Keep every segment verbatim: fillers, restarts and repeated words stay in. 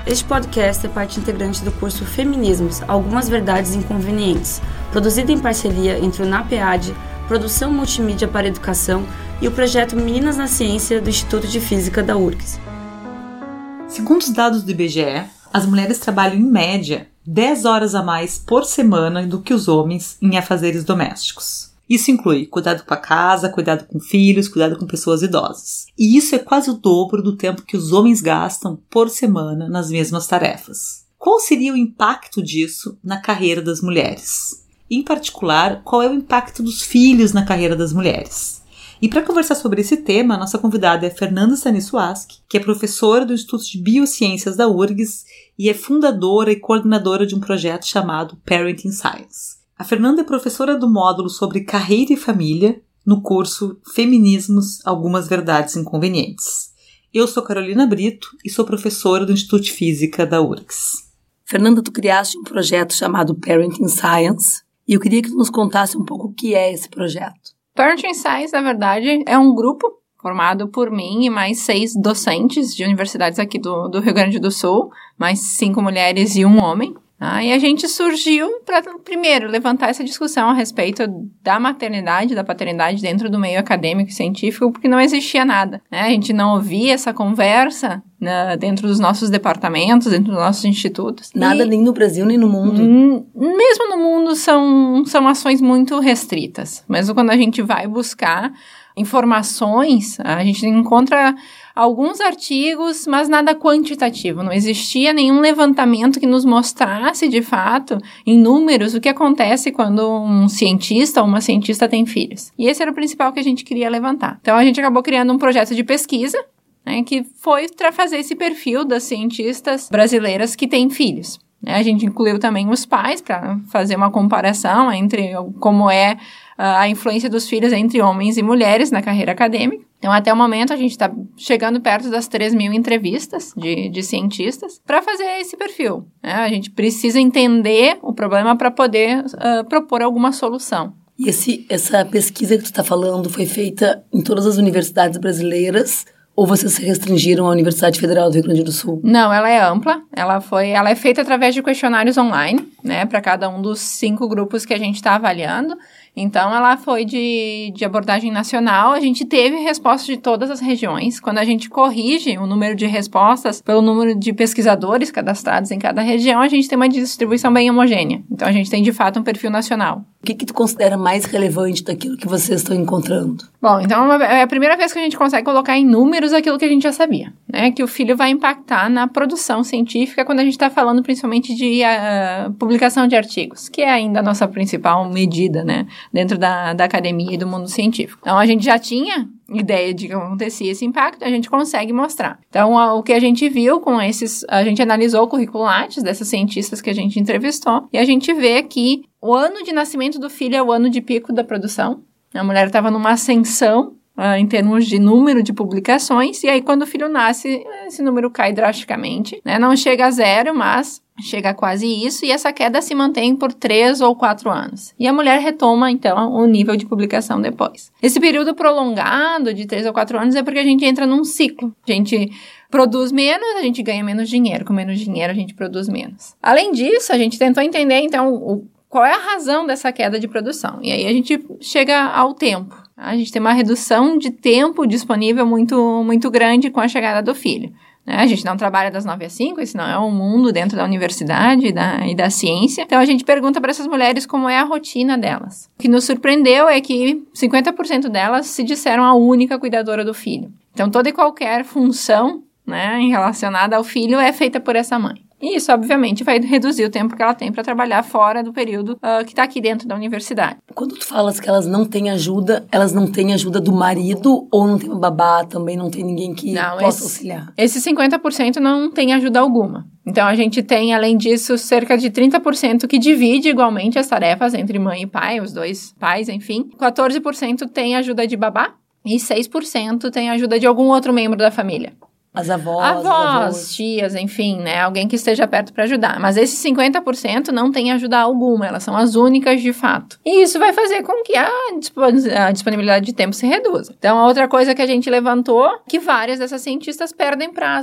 Este podcast é parte integrante do curso Feminismos, Algumas Verdades Inconvenientes, produzido em parceria entre o NAPEAD, Produção Multimídia para Educação e o projeto Meninas na Ciência do Instituto de Física da U R G S. Segundo os dados do I B G E, as mulheres trabalham em média dez horas a mais por semana do que os homens em afazeres domésticos. Isso inclui cuidado com a casa, cuidado com filhos, cuidado com pessoas idosas. E isso é quase o dobro do tempo que os homens gastam por semana nas mesmas tarefas. Qual seria o impacto disso na carreira das mulheres? Em particular, qual é o impacto dos filhos na carreira das mulheres? E para conversar sobre esse tema, a nossa convidada é Fernanda Stanisłaski, que é professora do Instituto de Biociências da U R G S e é fundadora e coordenadora de um projeto chamado Parenting Science. A Fernanda é professora do módulo sobre carreira e família no curso Feminismos, Algumas Verdades Inconvenientes. Eu sou Carolina Brito e sou professora do Instituto de Física da U R G S. Fernanda, tu criaste um projeto chamado Parenting Science e eu queria que tu nos contasse um pouco o que é esse projeto. Parenting Science, na verdade, é um grupo formado por mim e mais seis docentes de universidades aqui do, do Rio Grande do Sul, mais cinco mulheres e um homem. Ah, e a gente surgiu para, primeiro, levantar essa discussão a respeito da maternidade, da paternidade dentro do meio acadêmico e científico, porque não existia nada, né? A gente não ouvia essa conversa, né, dentro dos nossos departamentos, dentro dos nossos institutos. Nada, e, nem no Brasil, nem no mundo. N- mesmo no mundo, são, são ações muito restritas. Mesmo quando a gente vai buscar informações, a gente encontra alguns artigos, mas nada quantitativo. Não existia nenhum levantamento que nos mostrasse, de fato, em números, o que acontece quando um cientista ou uma cientista tem filhos. E esse era o principal que a gente queria levantar. Então, a gente acabou criando um projeto de pesquisa, né, que foi para fazer esse perfil das cientistas brasileiras que têm filhos. A gente incluiu também os pais para fazer uma comparação entre como é a influência dos filhos entre homens e mulheres na carreira acadêmica. Então, até o momento, a gente está chegando perto das três mil entrevistas de, de cientistas para fazer esse perfil, né? A gente precisa entender o problema para poder uh, propor alguma solução. E esse, essa pesquisa que tu está falando foi feita em todas as universidades brasileiras? Ou vocês se restringiram à Universidade Federal do Rio Grande do Sul? Não, ela é ampla. Ela, foi, ela é feita através de questionários online, né, para cada um dos cinco grupos que a gente está avaliando. Então, ela foi de, de abordagem nacional. A gente teve respostas de todas as regiões. Quando a gente corrige o número de respostas pelo número de pesquisadores cadastrados em cada região, a gente tem uma distribuição bem homogênea. Então, a gente tem, de fato, um perfil nacional. O que, que tu considera mais relevante daquilo que vocês estão encontrando? Bom, então, é a primeira vez que a gente consegue colocar em números aquilo que a gente já sabia, né? Que o filho vai impactar na produção científica quando a gente está falando principalmente de uh, publicação de artigos, que é ainda a nossa principal medida, né? Dentro da, da academia e do mundo científico. Então, a gente já tinha ideia de que acontecia esse impacto, a gente consegue mostrar. Então, a, o que a gente viu com esses... A gente analisou o currículo Lattes dessas cientistas que a gente entrevistou e a gente vê que o ano de nascimento do filho é o ano de pico da produção. A mulher estava numa ascensão uh, em termos de número de publicações e aí, quando o filho nasce, esse número cai drasticamente, né? Não chega a zero, mas chega a quase isso, e essa queda se mantém por três ou quatro anos. E a mulher retoma, então, o nível de publicação depois. Esse período prolongado de três ou quatro anos é porque a gente entra num ciclo. A gente produz menos, a gente ganha menos dinheiro. Com menos dinheiro, a gente produz menos. Além disso, a gente tentou entender, então, o, qual é a razão dessa queda de produção. E aí a gente chega ao tempo. A gente tem uma redução de tempo disponível muito, muito grande com a chegada do filho. A gente não trabalha das nove às cinco, esse não é um mundo dentro da universidade e da, e da ciência. Então, a gente pergunta para essas mulheres como é a rotina delas. O que nos surpreendeu é que cinquenta por cento delas se disseram a única cuidadora do filho. Então, toda e qualquer função, né, relacionada ao filho é feita por essa mãe. E isso, obviamente, vai reduzir o tempo que ela tem para trabalhar fora do período uh, que está aqui dentro da universidade. Quando tu falas que elas não têm ajuda, elas não têm ajuda do marido ou não tem uma babá, também não tem ninguém que não, possa esse, auxiliar? Esse cinquenta por cento não tem ajuda alguma. Então, a gente tem, além disso, cerca de trinta por cento que divide igualmente as tarefas entre mãe e pai, os dois pais, enfim. quatorze por cento tem ajuda de babá e seis por cento tem ajuda de algum outro membro da família. As avós, avós, avós, tias, enfim, né? Alguém que esteja perto para ajudar. Mas esses cinquenta por cento não tem ajuda alguma, elas são as únicas de fato. E isso vai fazer com que a disponibilidade de tempo se reduza. Então, a outra coisa que a gente levantou, que várias dessas cientistas perdem prazos.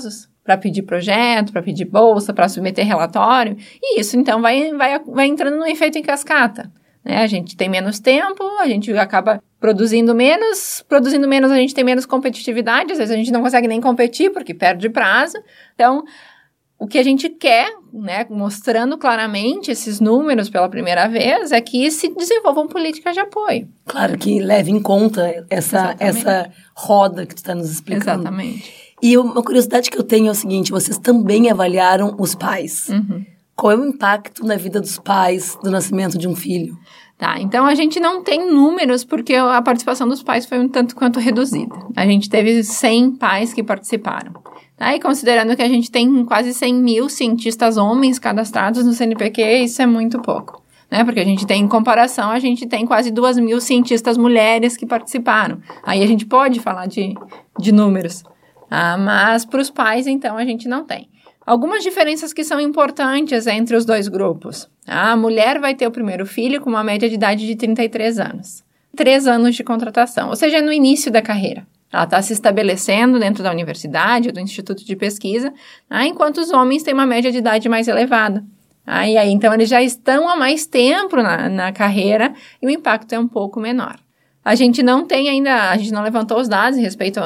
para pedir projeto, para pedir bolsa, para submeter relatório, e isso então vai, vai, vai entrando no efeito em cascata. Né? A gente tem menos tempo, a gente acaba produzindo menos, produzindo menos a gente tem menos competitividade, às vezes a gente não consegue nem competir porque perde prazo. Então, o que a gente quer, né, mostrando claramente esses números pela primeira vez, é que se desenvolvam políticas de apoio. Claro, que leve em conta essa, essa roda que tu está nos explicando. Exatamente. E uma curiosidade que eu tenho é o seguinte, vocês também avaliaram os pais. Uhum. Qual é o impacto na vida dos pais do nascimento de um filho? Tá, então a gente não tem números porque a participação dos pais foi um tanto quanto reduzida. A gente teve cem pais que participaram. Tá? E considerando que a gente tem quase cem mil cientistas homens cadastrados no C N P Q, isso é muito pouco. Né? Porque a gente tem, em comparação, a gente tem quase duas mil cientistas mulheres que participaram. Aí a gente pode falar de, de números. Ah, mas para os pais, então, a gente não tem. Algumas diferenças que são importantes entre os dois grupos. A mulher vai ter o primeiro filho com uma média de idade de trinta e três anos. Três anos de contratação, ou seja, no início da carreira. Ela está se estabelecendo dentro da universidade, do instituto de pesquisa, ah, enquanto os homens têm uma média de idade mais elevada. Ah, e aí, então, eles já estão há mais tempo na, na carreira e o impacto é um pouco menor. A gente não tem ainda, a gente não levantou os dados em respeito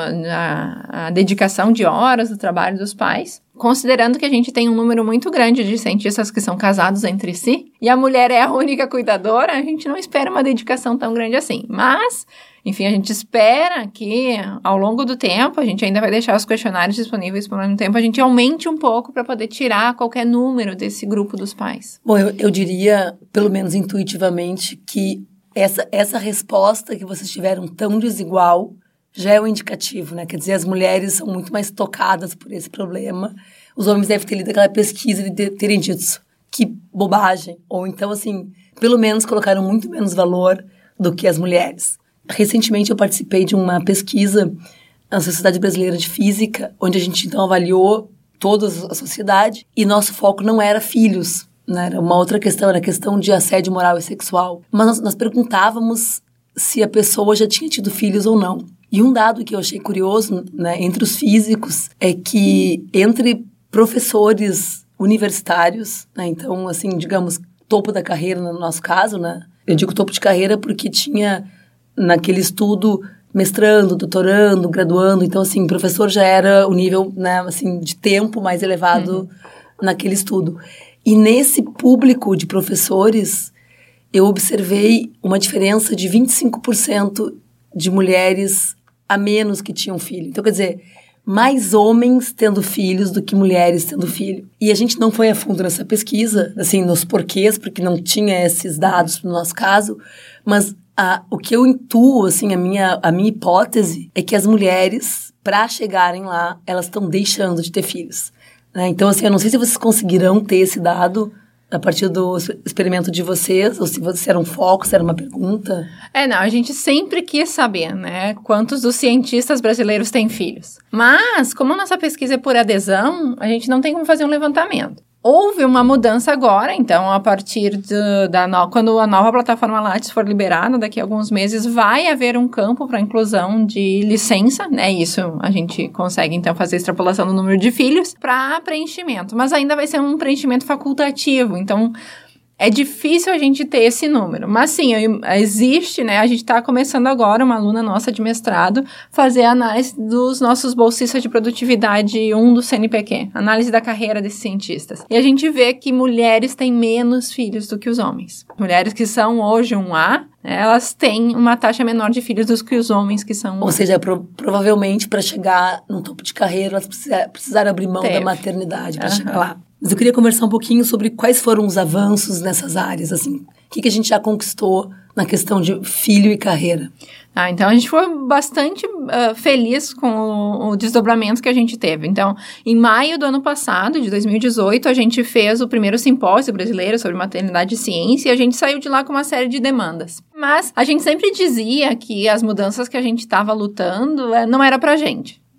à dedicação de horas do trabalho dos pais, considerando que a gente tem um número muito grande de cientistas que são casados entre si, e a mulher é a única cuidadora, a gente não espera uma dedicação tão grande assim. Mas, enfim, a gente espera que, ao longo do tempo, a gente ainda vai deixar os questionários disponíveis por um tempo, a gente aumente um pouco para poder tirar qualquer número desse grupo dos pais. Bom, eu, eu diria, pelo menos intuitivamente, que Essa, essa resposta que vocês tiveram tão desigual já é um indicativo, né? Quer dizer, as mulheres são muito mais tocadas por esse problema. Os homens devem ter lido aquela pesquisa e de terem dito que bobagem. Ou então, assim, pelo menos colocaram muito menos valor do que as mulheres. Recentemente eu participei de uma pesquisa na Sociedade Brasileira de Física, onde a gente então avaliou toda a sociedade e nosso foco não era filhos. Né? Era uma outra questão, era a questão de assédio moral e sexual. Mas nós, nós perguntávamos se a pessoa já tinha tido filhos ou não. E um dado que eu achei curioso, né, entre os físicos é que entre professores universitários, né, então, assim, digamos, topo da carreira no nosso caso, né? Eu digo topo de carreira porque tinha naquele estudo mestrando, doutorando, graduando. Então, assim, professor já era o nível, né, assim, de tempo mais elevado uhum. naquele estudo. E nesse público de professores, eu observei uma diferença de vinte e cinco por cento de mulheres a menos que tinham filho. Então, quer dizer, mais homens tendo filhos do que mulheres tendo filho. E a gente não foi a fundo nessa pesquisa, assim, nos porquês, porque não tinha esses dados no nosso caso, mas a, o que eu intuo, assim, a minha, a minha hipótese é que as mulheres, para chegarem lá, elas estão deixando de ter filhos. Né? Então, assim, eu não sei se vocês conseguirão ter esse dado a partir do experimento de vocês, ou se, se era um foco, se era uma pergunta. É, não, a gente sempre quis saber, né, quantos dos cientistas brasileiros têm filhos. Mas, como a nossa pesquisa é por adesão, a gente não tem como fazer um levantamento. Houve uma mudança agora, então, a partir de, da no... quando a nova plataforma Lattes for liberada, daqui a alguns meses, vai haver um campo para inclusão de licença, né? Isso a gente consegue, então, fazer extrapolação do número de filhos para preenchimento. Mas ainda vai ser um preenchimento facultativo, então é difícil a gente ter esse número. Mas sim, existe, né? A gente está começando agora, uma aluna nossa de mestrado, fazer a análise dos nossos bolsistas de produtividade um do C N P Q, análise da carreira desses cientistas. E a gente vê que mulheres têm menos filhos do que os homens. Mulheres que são hoje um A, elas têm uma taxa menor de filhos do que os homens que são um A. Ou seja, pro, provavelmente para chegar no topo de carreira, elas precisaram, precisaram abrir mão Teve. da maternidade para uhum. chegar lá. Mas eu queria conversar um pouquinho sobre quais foram os avanços nessas áreas, assim. O que, que a gente já conquistou na questão de filho e carreira? Ah, então, a gente foi bastante uh, feliz com o, o desdobramento que a gente teve. Então, em maio do ano passado, de dois mil e dezoito, a gente fez o primeiro simpósio brasileiro sobre maternidade e ciência e a gente saiu de lá com uma série de demandas. Mas a gente sempre dizia que as mudanças que a gente estava lutando uh, não era pra gente.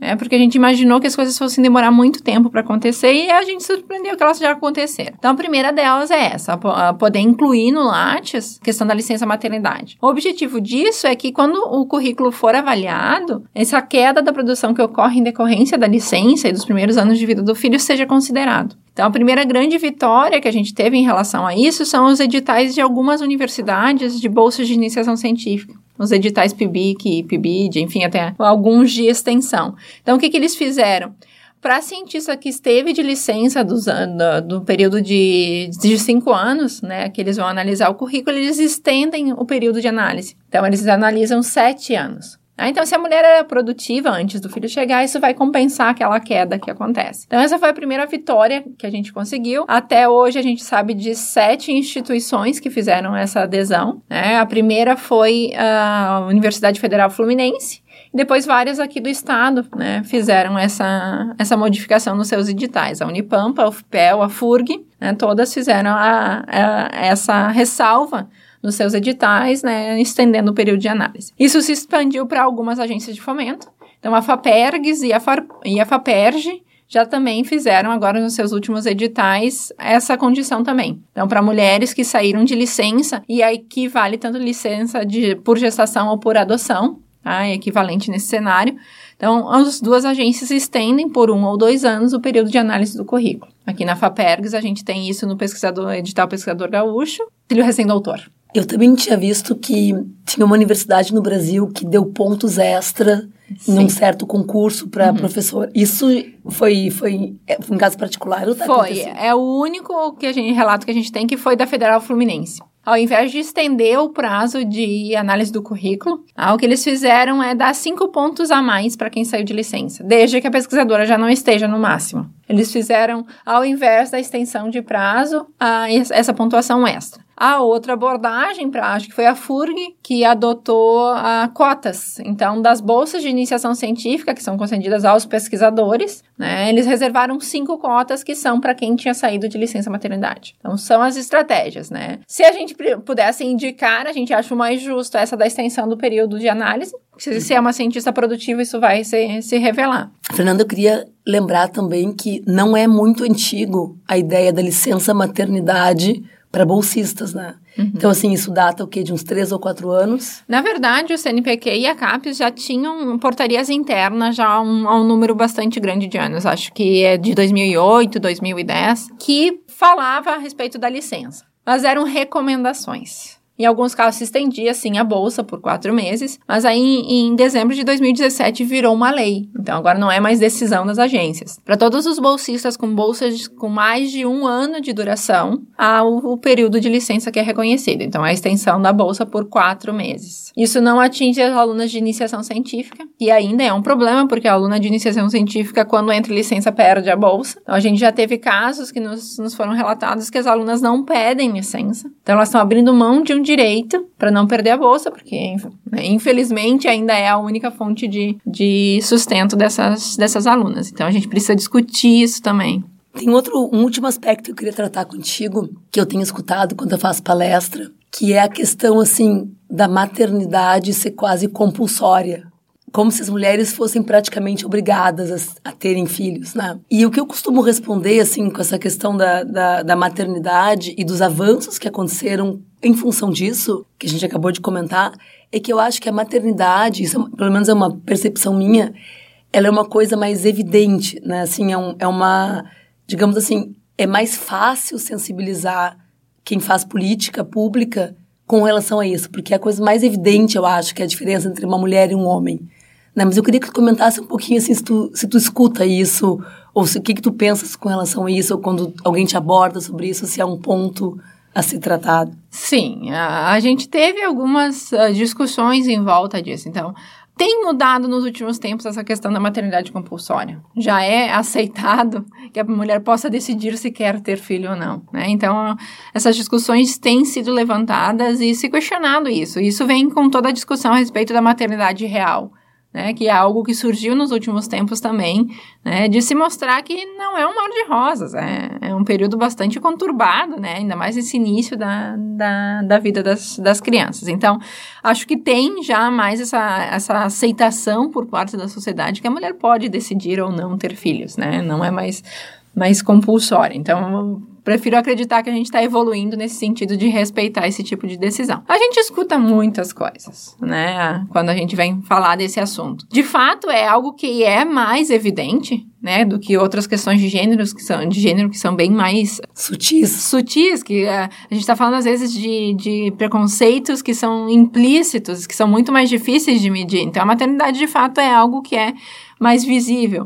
né? Porque a gente imaginou que as coisas fossem demorar muito tempo para acontecer e a gente surpreendeu que elas já aconteceram. Então, a primeira delas é essa, a poder incluir no Lattes a questão da licença maternidade. O objetivo disso é que quando o currículo for avaliado, essa queda da produção que ocorre em decorrência da licença e dos primeiros anos de vida do filho seja considerado. Então, a primeira grande vitória que a gente teve em relação a isso são os editais de algumas universidades de bolsas de iniciação científica. Os editais P I B I C, P I B I D, enfim, até alguns de extensão. Então, o que, que eles fizeram? Para a cientista que esteve de licença dos, do, do período de, de cinco anos, né, que eles vão analisar o currículo, eles estendem o período de análise. Então, eles analisam sete anos. Ah, então, se a mulher era produtiva antes do filho chegar, isso vai compensar aquela queda que acontece. Então, essa foi a primeira vitória que a gente conseguiu. Até hoje, a gente sabe de sete instituições que fizeram essa adesão, né? A primeira foi a Universidade Federal Fluminense. Depois, várias aqui do estado, né, fizeram essa, essa modificação nos seus editais. A Unipampa, a U F P E L, a F U R G, né, todas fizeram a, a, essa ressalva nos seus editais, né, estendendo o período de análise. Isso se expandiu para algumas agências de fomento. Então, a FAPERGS e a, Far, e a FAPERJ já também fizeram agora nos seus últimos editais essa condição também. Então, para mulheres que saíram de licença, e aí que vale tanto licença de, por gestação ou por adoção, tá? É equivalente nesse cenário. Então, as duas agências estendem por um ou dois anos o período de análise do currículo. Aqui na FAPERGS, a gente tem isso no pesquisador, edital Pesquisador Gaúcho, filho recém-doutor. Eu também tinha visto que tinha uma universidade no Brasil que deu pontos extra Sim. num certo concurso para uhum. professor. Isso foi, foi, foi um caso particular? Ou tá foi. É o único que a gente, relato que a gente tem que foi da Federal Fluminense. Ao invés de estender o prazo de análise do currículo, ah, o que eles fizeram é dar cinco pontos a mais para quem saiu de licença, desde que a pesquisadora já não esteja no máximo. Eles fizeram, ao invés da extensão de prazo, a, essa pontuação extra. A outra abordagem, pra, acho que foi a F U R G, que adotou a cotas. Então, das bolsas de iniciação científica, que são concedidas aos pesquisadores, né, eles reservaram cinco cotas que são para quem tinha saído de licença maternidade. Então, são as estratégias, né? Se a gente pudesse indicar, a gente acha o mais justo essa da extensão do período de análise. Se, se é uma cientista produtiva, isso vai se, se revelar. Fernanda, eu queria lembrar também que não é muito antigo a ideia da licença maternidade para bolsistas, né? Uhum. Então, assim, isso data o quê? De uns três ou quatro anos? Na verdade, o C N P Q e a CAPES já tinham portarias internas já há um, há um número bastante grande de anos. Acho que é de dois mil e oito, dois mil e dez, que falava a respeito da licença. Mas eram recomendações. Em alguns casos se estendia, sim, a bolsa por quatro meses, mas aí em, em dezembro de dois mil e dezessete virou uma lei. Então, agora não é mais decisão das agências. Para todos os bolsistas com bolsas com mais de um ano de duração, há o, o período de licença que é reconhecido. Então, a extensão da bolsa por quatro meses. Isso não atinge as alunas de iniciação científica, que ainda é um problema, porque a aluna de iniciação científica, quando entra em licença, perde a bolsa. Então, a gente já teve casos que nos, nos foram relatados que as alunas não pedem licença. Então, elas estão abrindo mão de um direito para não perder a bolsa, porque, né, infelizmente, ainda é a única fonte de, de sustento dessas, dessas alunas. Então, a gente precisa discutir isso também. Tem outro, um último aspecto que eu queria tratar contigo, que eu tenho escutado quando eu faço palestra, que é a questão, assim, da maternidade ser quase compulsória. Como se as mulheres fossem praticamente obrigadas a, a terem filhos, né? E o que eu costumo responder, assim, com essa questão da, da, da maternidade e dos avanços que aconteceram em função disso, que a gente acabou de comentar, é que eu acho que a maternidade, isso pelo menos é uma percepção minha, ela é uma coisa mais evidente, né? Assim, é, um, é uma, digamos assim, é mais fácil sensibilizar quem faz política pública com relação a isso, porque é a coisa mais evidente, eu acho, que é a diferença entre uma mulher e um homem. Né? Mas eu queria que tu comentasse um pouquinho, assim, se tu, se tu escuta isso, ou se, o que que tu pensas com relação a isso, ou quando alguém te aborda sobre isso, se é um ponto a ser tratado. Sim, a, a gente teve algumas uh, discussões em volta disso, então... Tem mudado nos últimos tempos essa questão da maternidade compulsória. Já é aceitado que a mulher possa decidir se quer ter filho ou não, né? Então, essas discussões têm sido levantadas e se questionado isso. Isso vem com toda a discussão a respeito da maternidade real, né? Que é algo que surgiu nos últimos tempos também, né? De se mostrar que não é um mar de rosas. É, é é um período bastante conturbado, né? Ainda mais esse início da, da, da vida das, das crianças. Então, acho que tem já mais essa, essa aceitação por parte da sociedade que a mulher pode decidir ou não ter filhos, né? Não é mais, mais compulsória. Então, prefiro acreditar que a gente está evoluindo nesse sentido de respeitar esse tipo de decisão. A gente escuta muitas coisas, né, quando a gente vem falar desse assunto. De fato, é algo que é mais evidente, né, do que outras questões de gêneros que são, de gênero que são bem mais sutis, sutis que a, a gente está falando às vezes de, de preconceitos que são implícitos, que são muito mais difíceis de medir. Então, a maternidade, de fato, é algo que é mais visível.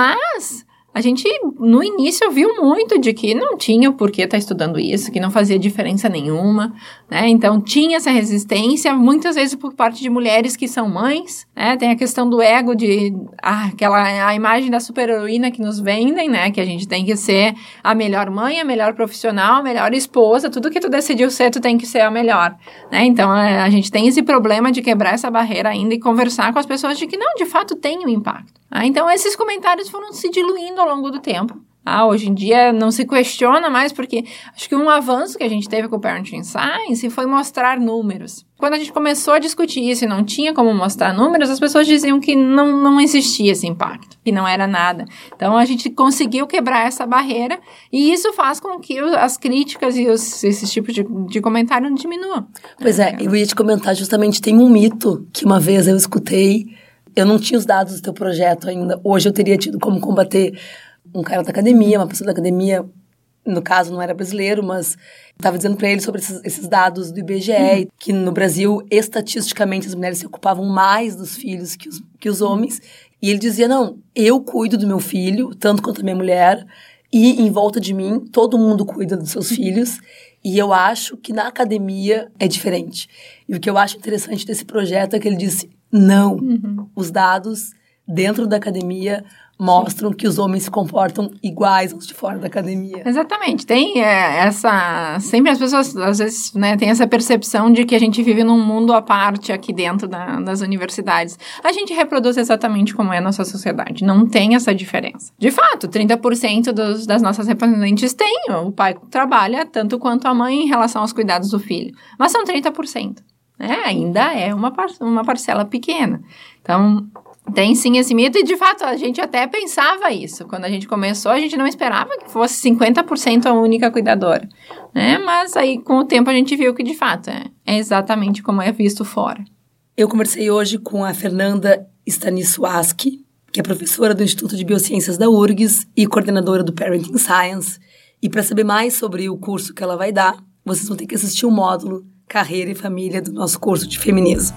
Mas a gente, no início, viu muito de que não tinha o porquê estar estudando isso, que não fazia diferença nenhuma, né? Então, tinha essa resistência, muitas vezes por parte de mulheres que são mães, né? Tem a questão do ego, de ah, aquela, a imagem da super-heroína que nos vendem, né? Que a gente tem que ser a melhor mãe, a melhor profissional, a melhor esposa, tudo que tu decidiu ser, tu tem que ser a melhor, né? Então, a, a gente tem esse problema de quebrar essa barreira ainda e conversar com as pessoas de que não, de fato, tem um impacto. Ah, então, esses comentários foram se diluindo ao longo do tempo. Ah, hoje em dia não se questiona mais, porque acho que um avanço que a gente teve com o Parenting Science foi mostrar números. Quando a gente começou a discutir isso e não tinha como mostrar números, as pessoas diziam que não, não existia esse impacto, que não era nada. Então, a gente conseguiu quebrar essa barreira e isso faz com que as críticas e os, esses tipos de, de comentário diminuam. Pois é, eu ia te comentar justamente, tem um mito que uma vez eu escutei, eu não tinha os dados do teu projeto ainda, hoje eu teria tido como combater um cara da academia, uma pessoa da academia, no caso não era brasileiro, mas estava dizendo para ele sobre esses, esses dados do I B G E, uhum. que no Brasil, estatisticamente, as mulheres se ocupavam mais dos filhos que os, que os homens, e ele dizia, não, eu cuido do meu filho, tanto quanto a minha mulher, e em volta de mim, todo mundo cuida dos seus filhos, e eu acho que na academia é diferente. E o que eu acho interessante desse projeto é que ele disse, não, uhum. os dados dentro da academia mostram Sim. que os homens se comportam iguais aos de fora da academia. Exatamente. Tem é, essa... Sempre as pessoas, às vezes, né, tem essa percepção de que a gente vive num mundo à parte aqui dentro da, das universidades. A gente reproduz exatamente como é a nossa sociedade. Não tem essa diferença. De fato, trinta por cento dos, das nossas representantes têm. O pai trabalha tanto quanto a mãe em relação aos cuidados do filho. Mas são trinta por cento. Né? Ainda é uma, par- uma parcela pequena. Então, tem sim esse mito e, de fato, a gente até pensava isso. Quando a gente começou, a gente não esperava que fosse cinquenta por cento a única cuidadora, né? Mas aí, com o tempo, a gente viu que, de fato, é, é exatamente como é visto fora. Eu conversei hoje com a Fernanda Stanisłaski, que é professora do Instituto de Biociências da U R G S e coordenadora do Parenting Science. E para saber mais sobre o curso que ela vai dar, vocês vão ter que assistir o módulo Carreira e Família do nosso curso de Feminismo.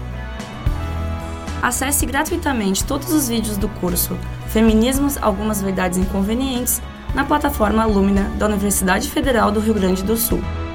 Acesse gratuitamente todos os vídeos do curso Feminismos, Algumas Verdades Inconvenientes na plataforma Lumina da Universidade Federal do Rio Grande do Sul.